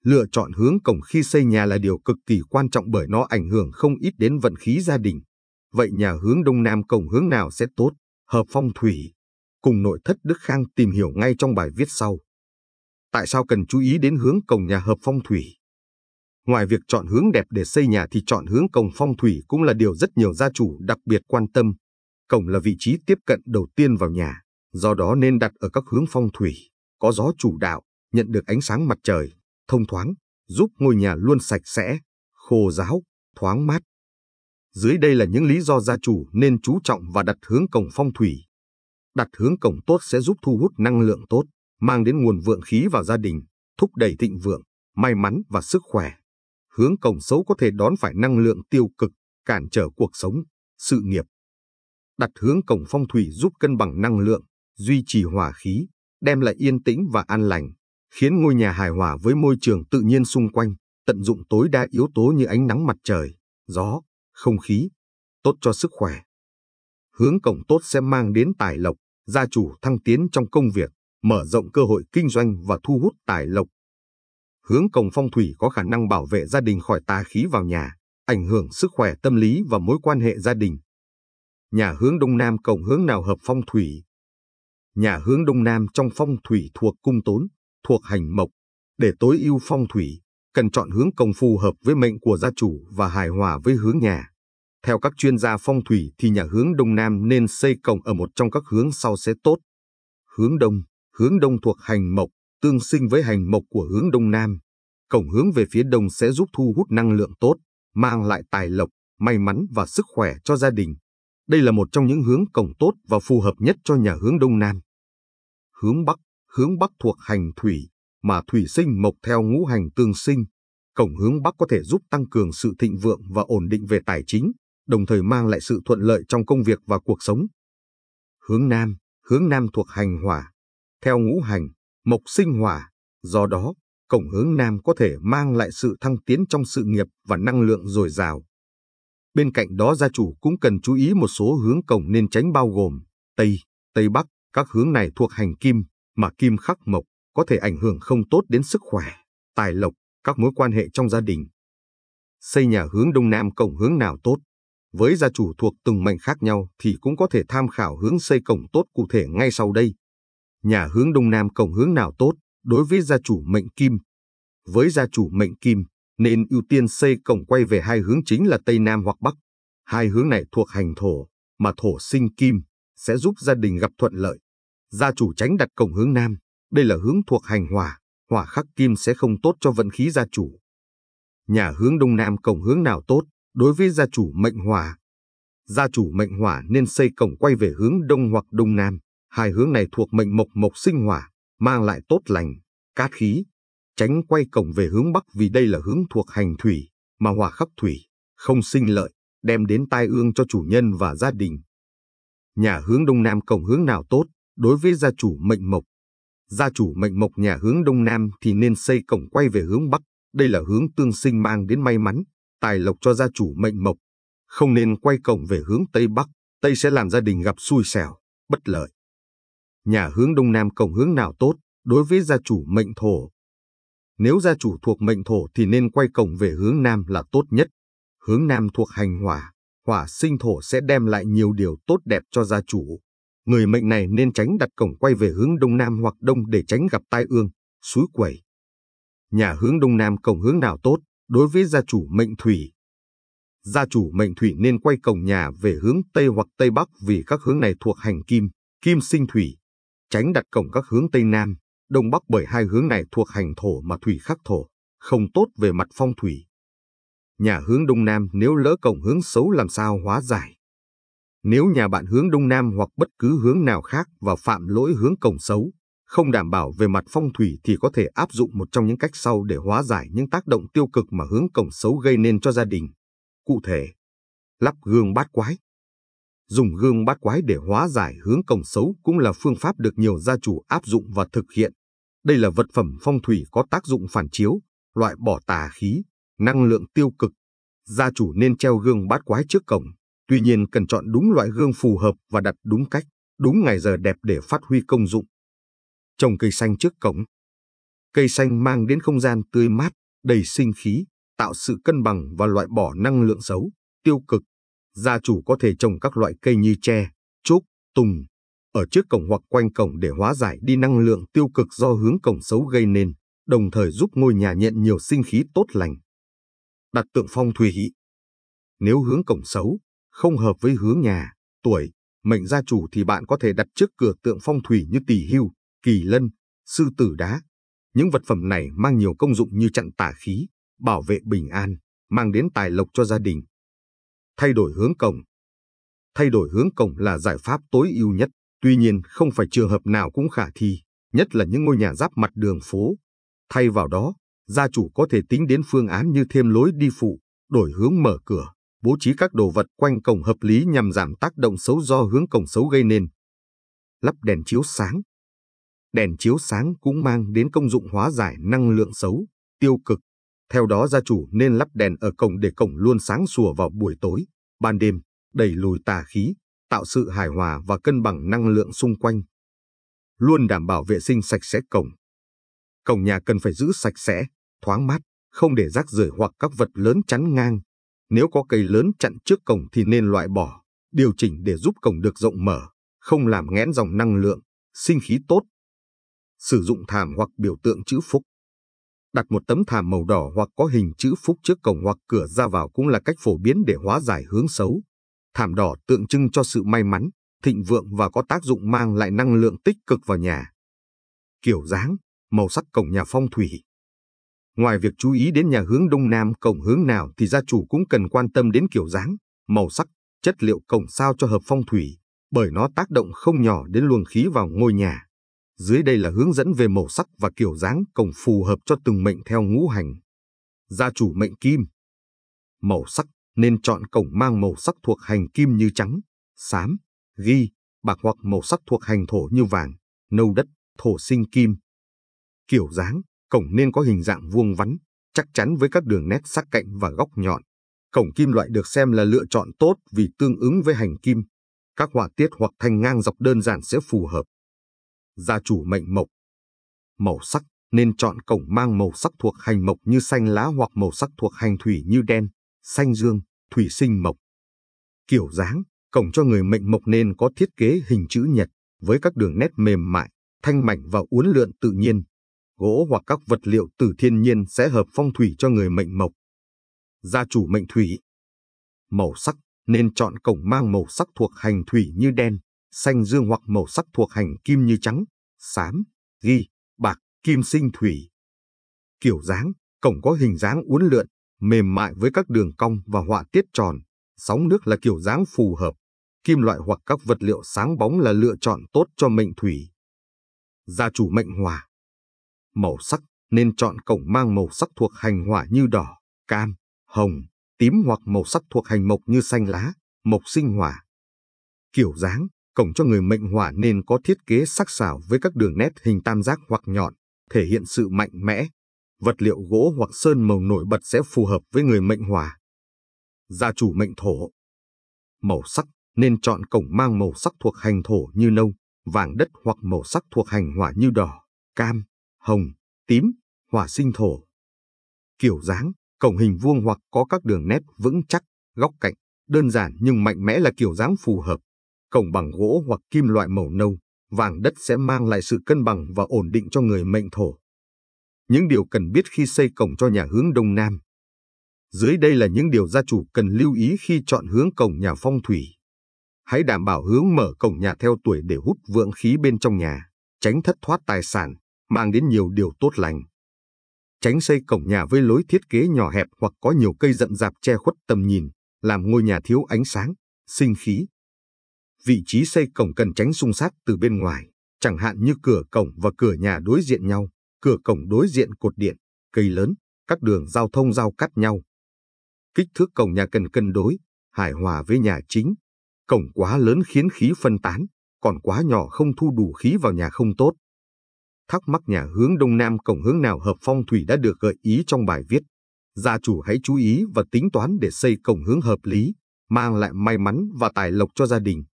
Lựa chọn hướng cổng khi xây nhà là điều cực kỳ quan trọng bởi nó ảnh hưởng không ít đến vận khí gia đình. Vậy nhà hướng Đông Nam cổng hướng nào sẽ tốt, hợp phong thủy? Cùng nội thất Đức Khang tìm hiểu ngay trong bài viết sau. Tại sao cần chú ý đến hướng cổng nhà hợp phong thủy? Ngoài việc chọn hướng đẹp để xây nhà thì chọn hướng cổng phong thủy cũng là điều rất nhiều gia chủ đặc biệt quan tâm. Cổng là vị trí tiếp cận đầu tiên vào nhà, do đó nên đặt ở các hướng phong thủy, có gió chủ đạo, nhận được ánh sáng mặt trời, thông thoáng, giúp ngôi nhà luôn sạch sẽ, khô ráo, thoáng mát. Dưới đây là những lý do gia chủ nên chú trọng và đặt hướng cổng phong thủy. Đặt hướng cổng tốt sẽ giúp thu hút năng lượng tốt, mang đến nguồn vượng khí vào gia đình, thúc đẩy thịnh vượng, may mắn và sức khỏe. Hướng cổng xấu có thể đón phải năng lượng tiêu cực, cản trở cuộc sống, sự nghiệp. Đặt hướng cổng phong thủy giúp cân bằng năng lượng, duy trì hòa khí, đem lại yên tĩnh và an lành, khiến ngôi nhà hài hòa với môi trường tự nhiên xung quanh, tận dụng tối đa yếu tố như ánh nắng mặt trời, gió, không khí, tốt cho sức khỏe. Hướng cổng tốt sẽ mang đến tài lộc, gia chủ thăng tiến trong công việc, mở rộng cơ hội kinh doanh và thu hút tài lộc. Hướng cổng phong thủy có khả năng bảo vệ gia đình khỏi tà khí vào nhà, ảnh hưởng sức khỏe tâm lý và mối quan hệ gia đình. Nhà hướng Đông Nam cổng hướng nào hợp phong thủy? Nhà hướng Đông Nam trong phong thủy thuộc cung tốn, thuộc hành mộc. Để tối ưu phong thủy, cần chọn hướng cổng phù hợp với mệnh của gia chủ và hài hòa với hướng nhà. Theo các chuyên gia phong thủy thì nhà hướng Đông Nam nên xây cổng ở một trong các hướng sau sẽ tốt. Hướng Đông thuộc hành mộc, tương sinh với hành mộc của hướng Đông Nam. Cổng hướng về phía Đông sẽ giúp thu hút năng lượng tốt, mang lại tài lộc, may mắn và sức khỏe cho gia đình. Đây là một trong những hướng cổng tốt và phù hợp nhất cho nhà hướng Đông Nam. Hướng Bắc thuộc hành thủy, mà thủy sinh mộc theo ngũ hành tương sinh. Cổng hướng Bắc có thể giúp tăng cường sự thịnh vượng và ổn định về tài chính, đồng thời mang lại sự thuận lợi trong công việc và cuộc sống. Hướng Nam thuộc hành hỏa, theo ngũ hành, mộc sinh hỏa, do đó, cổng hướng Nam có thể mang lại sự thăng tiến trong sự nghiệp và năng lượng dồi dào. Bên cạnh đó gia chủ cũng cần chú ý một số hướng cổng nên tránh bao gồm Tây, Tây Bắc, các hướng này thuộc hành kim, mà kim khắc mộc, có thể ảnh hưởng không tốt đến sức khỏe, tài lộc, các mối quan hệ trong gia đình. Xây nhà hướng Đông Nam cổng hướng nào tốt? Với gia chủ thuộc từng mệnh khác nhau thì cũng có thể tham khảo hướng xây cổng tốt cụ thể ngay sau đây. Nhà hướng Đông Nam cổng hướng nào tốt đối với gia chủ mệnh Kim? Với gia chủ mệnh Kim, nên ưu tiên xây cổng quay về hai hướng chính là Tây Nam hoặc Bắc. Hai hướng này thuộc hành thổ, mà thổ sinh kim, sẽ giúp gia đình gặp thuận lợi. Gia chủ tránh đặt cổng hướng Nam, đây là hướng thuộc hành hỏa, hỏa khắc kim sẽ không tốt cho vận khí gia chủ. Nhà hướng Đông Nam cổng hướng nào tốt đối với gia chủ mệnh hỏa? Gia chủ mệnh hỏa nên xây cổng quay về hướng Đông hoặc Đông Nam. Hai hướng này thuộc mệnh mộc, mộc sinh hỏa, mang lại tốt lành, cát khí. Tránh quay cổng về hướng Bắc vì đây là hướng thuộc hành thủy, mà hỏa khắc thủy, không sinh lợi, đem đến tai ương cho chủ nhân và gia đình. Nhà hướng Đông Nam cổng hướng nào tốt đối với gia chủ mệnh mộc? Gia chủ mệnh mộc nhà hướng Đông Nam thì nên xây cổng quay về hướng Bắc, đây là hướng tương sinh mang đến may mắn, tài lộc cho gia chủ mệnh mộc. Không nên quay cổng về hướng Tây Bắc, Tây sẽ làm gia đình gặp xui xẻo, bất lợi. Nhà hướng Đông Nam cổng hướng nào tốt đối với gia chủ mệnh thổ? Nếu gia chủ thuộc mệnh thổ thì nên quay cổng về hướng Nam là tốt nhất. Hướng Nam thuộc hành hỏa, hỏa sinh thổ sẽ đem lại nhiều điều tốt đẹp cho gia chủ. Người mệnh này nên tránh đặt cổng quay về hướng Đông Nam hoặc Đông để tránh gặp tai ương, xúi quẩy. Nhà hướng Đông Nam cổng hướng nào tốt đối với gia chủ mệnh thủy? Gia chủ mệnh thủy nên quay cổng nhà về hướng Tây hoặc Tây Bắc vì các hướng này thuộc hành kim, kim sinh thủy. Tránh đặt cổng các hướng Tây Nam, Đông Bắc bởi hai hướng này thuộc hành thổ mà thủy khắc thổ, không tốt về mặt phong thủy. Nhà hướng Đông Nam nếu lỡ cổng hướng xấu làm sao hóa giải? Nếu nhà bạn hướng Đông Nam hoặc bất cứ hướng nào khác và phạm lỗi hướng cổng xấu, không đảm bảo về mặt phong thủy thì có thể áp dụng một trong những cách sau để hóa giải những tác động tiêu cực mà hướng cổng xấu gây nên cho gia đình. Cụ thể, lắp gương bát quái. Dùng gương bát quái để hóa giải hướng cổng xấu cũng là phương pháp được nhiều gia chủ áp dụng và thực hiện. Đây là vật phẩm phong thủy có tác dụng phản chiếu, loại bỏ tà khí, năng lượng tiêu cực. Gia chủ nên treo gương bát quái trước cổng, tuy nhiên cần chọn đúng loại gương phù hợp và đặt đúng cách, đúng ngày giờ đẹp để phát huy công dụng. Trồng cây xanh trước cổng. Cây xanh mang đến không gian tươi mát, đầy sinh khí, tạo sự cân bằng và loại bỏ năng lượng xấu, tiêu cực. Gia chủ có thể trồng các loại cây như tre, trúc, tùng ở trước cổng hoặc quanh cổng để hóa giải đi năng lượng tiêu cực do hướng cổng xấu gây nên, đồng thời giúp ngôi nhà nhận nhiều sinh khí tốt lành. Đặt tượng phong thủy. Nếu hướng cổng xấu, không hợp với hướng nhà, tuổi, mệnh gia chủ thì bạn có thể đặt trước cửa tượng phong thủy như tỳ hưu, kỳ lân, sư tử đá. Những vật phẩm này mang nhiều công dụng như chặn tà khí, bảo vệ bình an, mang đến tài lộc cho gia đình. Thay đổi hướng cổng. Thay đổi hướng cổng là giải pháp tối ưu nhất, tuy nhiên không phải trường hợp nào cũng khả thi, nhất là những ngôi nhà giáp mặt đường phố. Thay vào đó, gia chủ có thể tính đến phương án như thêm lối đi phụ, đổi hướng mở cửa, bố trí các đồ vật quanh cổng hợp lý nhằm giảm tác động xấu do hướng cổng xấu gây nên. Lắp đèn chiếu sáng. Đèn chiếu sáng cũng mang đến công dụng hóa giải năng lượng xấu, tiêu cực. Theo đó gia chủ nên lắp đèn ở cổng để cổng luôn sáng sủa vào buổi tối, ban đêm, đẩy lùi tà khí, tạo sự hài hòa và cân bằng năng lượng xung quanh. Luôn đảm bảo vệ sinh sạch sẽ cổng. Cổng nhà cần phải giữ sạch sẽ, thoáng mát, không để rác rưởi hoặc các vật lớn chắn ngang. Nếu có cây lớn chặn trước cổng thì nên loại bỏ, điều chỉnh để giúp cổng được rộng mở, không làm nghẽn dòng năng lượng, sinh khí tốt. Sử dụng thảm hoặc biểu tượng chữ phúc. Đặt một tấm thảm màu đỏ hoặc có hình chữ phúc trước cổng hoặc cửa ra vào cũng là cách phổ biến để hóa giải hướng xấu. Thảm đỏ tượng trưng cho sự may mắn, thịnh vượng và có tác dụng mang lại năng lượng tích cực vào nhà. Kiểu dáng, màu sắc cổng nhà phong thủy. Ngoài việc chú ý đến nhà hướng đông nam cổng hướng nào thì gia chủ cũng cần quan tâm đến kiểu dáng, màu sắc, chất liệu cổng sao cho hợp phong thủy, bởi nó tác động không nhỏ đến luồng khí vào ngôi nhà. Dưới đây là hướng dẫn về màu sắc và kiểu dáng cổng phù hợp cho từng mệnh theo ngũ hành. Gia chủ mệnh Kim. Màu sắc nên chọn cổng mang màu sắc thuộc hành kim như trắng, xám, ghi, bạc hoặc màu sắc thuộc hành thổ như vàng, nâu đất, thổ sinh kim. Kiểu dáng, cổng nên có hình dạng vuông vắn, chắc chắn với các đường nét sắc cạnh và góc nhọn. Cổng kim loại được xem là lựa chọn tốt vì tương ứng với hành kim. Các họa tiết hoặc thanh ngang dọc đơn giản sẽ phù hợp. Gia chủ mệnh Mộc. Màu sắc nên chọn cổng mang màu sắc thuộc hành mộc như xanh lá hoặc màu sắc thuộc hành thủy như đen, xanh dương, thủy sinh mộc. Kiểu dáng, cổng cho người mệnh mộc nên có thiết kế hình chữ nhật với các đường nét mềm mại, thanh mảnh và uốn lượn tự nhiên. Gỗ hoặc các vật liệu từ thiên nhiên sẽ hợp phong thủy cho người mệnh mộc. Gia chủ mệnh Thủy. Màu sắc nên chọn cổng mang màu sắc thuộc hành thủy như đen, xanh dương hoặc màu sắc thuộc hành kim như trắng, xám, ghi, bạc, kim sinh thủy. Kiểu dáng, cổng có hình dáng uốn lượn, mềm mại với các đường cong và họa tiết tròn, sóng nước là kiểu dáng phù hợp. Kim loại hoặc các vật liệu sáng bóng là lựa chọn tốt cho mệnh thủy. Gia chủ mệnh Hỏa. Màu sắc nên chọn cổng mang màu sắc thuộc hành hỏa như đỏ, cam, hồng, tím hoặc màu sắc thuộc hành mộc như xanh lá, mộc sinh hỏa. Kiểu dáng, cổng cho người mệnh hỏa nên có thiết kế sắc sảo với các đường nét hình tam giác hoặc nhọn, thể hiện sự mạnh mẽ. Vật liệu gỗ hoặc sơn màu nổi bật sẽ phù hợp với người mệnh hỏa. Gia chủ mệnh Thổ. Màu sắc nên chọn cổng mang màu sắc thuộc hành thổ như nâu, vàng đất hoặc màu sắc thuộc hành hỏa như đỏ, cam, hồng, tím, hỏa sinh thổ. Kiểu dáng, cổng hình vuông hoặc có các đường nét vững chắc, góc cạnh, đơn giản nhưng mạnh mẽ là kiểu dáng phù hợp. Cổng bằng gỗ hoặc kim loại màu nâu, vàng đất sẽ mang lại sự cân bằng và ổn định cho người mệnh thổ. Những điều cần biết khi xây cổng cho nhà hướng đông nam. Dưới đây là những điều gia chủ cần lưu ý khi chọn hướng cổng nhà phong thủy. Hãy đảm bảo hướng mở cổng nhà theo tuổi để hút vượng khí bên trong nhà, tránh thất thoát tài sản, mang đến nhiều điều tốt lành. Tránh xây cổng nhà với lối thiết kế nhỏ hẹp hoặc có nhiều cây rậm rạp che khuất tầm nhìn, làm ngôi nhà thiếu ánh sáng, sinh khí. Vị trí xây cổng cần tránh xung sát từ bên ngoài, chẳng hạn như cửa cổng và cửa nhà đối diện nhau, cửa cổng đối diện cột điện, cây lớn, các đường giao thông giao cắt nhau. Kích thước cổng nhà cần cân đối, hài hòa với nhà chính. Cổng quá lớn khiến khí phân tán, còn quá nhỏ không thu đủ khí vào nhà không tốt. Thắc mắc nhà hướng đông nam cổng hướng nào hợp phong thủy đã được gợi ý trong bài viết. Gia chủ hãy chú ý và tính toán để xây cổng hướng hợp lý, mang lại may mắn và tài lộc cho gia đình.